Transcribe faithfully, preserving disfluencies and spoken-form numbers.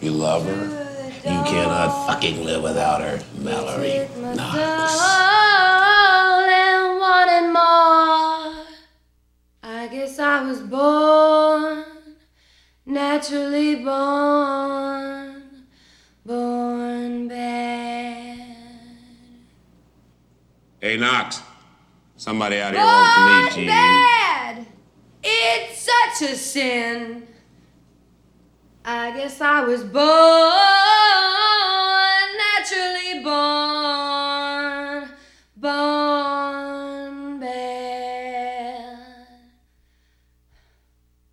You love her? You cannot fucking live without her, Mallory Knox. And wanted more. I guess I was born, naturally born, born bad. Hey, Knox. Somebody out here wants to meet you. Born bad. It's such a sin. I guess I was born